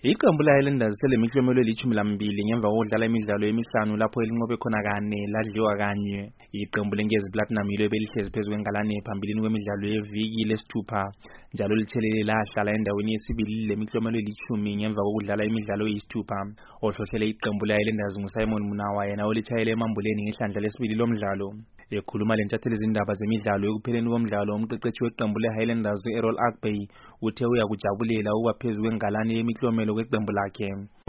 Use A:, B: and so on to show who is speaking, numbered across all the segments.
A: Iqembu le-Highlanders selemiklomelo eli-12 ngemva kokudlala imidlalo emihlanu lapho elinqobe khona 4 ladliwa kanye. Iqembu leNkezi Platinum yilo ebelihlezi phezu kwengalane phambilini kwemidlalo yeviki lesithupha njalo lithelele lahlala endaweni yesibili lemiklomelo eli-10 ngemva kokudlala imidlalo eyisithupha. Ohlohlele iqembu le-Highlanders nguSimon Munawa yena olithayele emambuleni ngehlandla lesibili lomdlalo. Ekhuluma lentatheli izindaba zemidlalo ekupheleni komdlalo, umqeqeshi weqembu le-Highlanders u-Errol Agbey uthe uyakujabulela ukuba phezu kwengalane yemiklomelo kweqembu lakhe.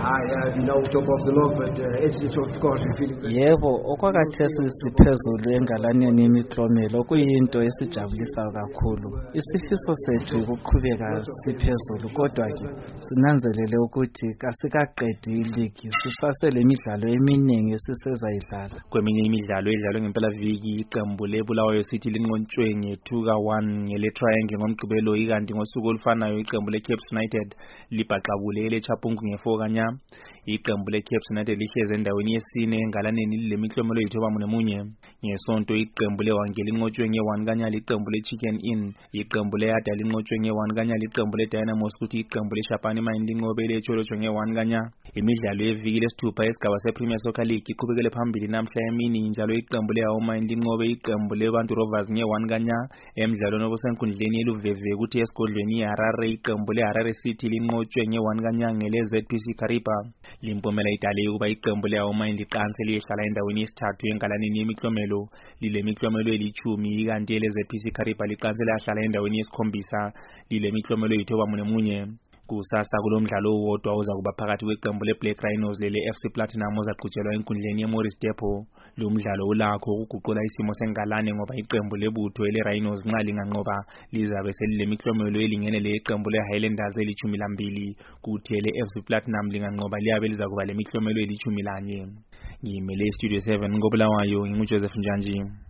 B: Yebo, okwakhathesi siphezulu engalaneni yemiklomelo kuyinto esijabulisa kakhulu. Isifiso sethu ukuqhubeka siphezulu, kodwa-ke sinanzelele ukuthi kasikaqedi iligi, sisasele imidlalo eminingi esisezayidlala.
A: Kweminye imidlalo edlalwe ngempelaviki, iqembu leBulawayo City linqotshwe nge-2-1 ngele-triangle ngomgqibelo, ikanti ngosuku olufanayo iqembu le-Cape United libhaxabule ele-Chapungu nge-4-0. Iqembu le-Cape United lihlezi endaweni yesine engalaneni lemiklomelo eyi-9. Ngesonto iqembu le-Wangeli linqotshwe nge-1-0 iqembu le-Chicken Inn, iqembu le-Yada linqotshwe nge-1-0 iqembu le-Dynamos, futhi iqembu le-Shapani Mine linqobe ile-Tsholotsho nge-1-0. Imidlalo yeviki lesithupha yesigaba se-Premier Soccer League iqhubekele phambili namhla emini, njalo iqembu le-How Mine linqobe iqembu le-Bantu Rovers nge-1-0 emidlalweni obusenkundleni eluveve, kuthi esigodlweni iHarare iqembu le-Harare City linqotshwe nge-1-0 ngele-ZPC Kariba. Limpumela idale ukuba iqembu le-How Mine liqanse liyehlala endaweni yesithathu engalaneni yemiklomelo lilemiklomelo eli-10, ikanti ele-ZPC Kariba liqanse lahlala endaweni yesikhombisa lilemiklomelo eyi-9. Kusasa kulomdlalo owodwa uzakuba phakathi kweqembu le-Black Rhinos lele-FC Platinum ozaqhutshelwa enkundleni ye-Morris Depot. Lo mdlalo ulakho ukuguqula isimo sengalane ngoba iqembu lebutho ele-Rhinos nxa linganqoba lizabe selilemiklomelo elingene leqembu le-Highlanders eli-12, kuthi ele-FC Platinum linganqoba liyabe lizakuba lemiklomelo eli-11. Ngimele iStudio 7 koBulawayo, nginguJoseph Njanji.